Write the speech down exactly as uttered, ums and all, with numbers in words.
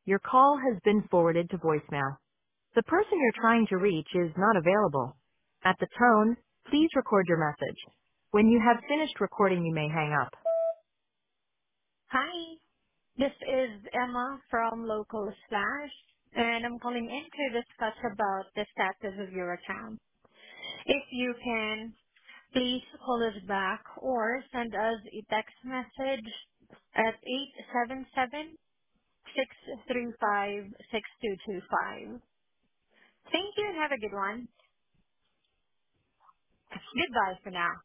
Your call has been forwarded to voicemail. The person you're trying to reach is not available. At the tone, please record your message. When you have finished recording, you may hang up. Hi, this is Emma from Local Slash, and I'm calling in to discuss about the status of your account. If you can, please call us back or send us a text message at eight seven seven, six three five, six two two five. Thank you and have a good one. Goodbye for now.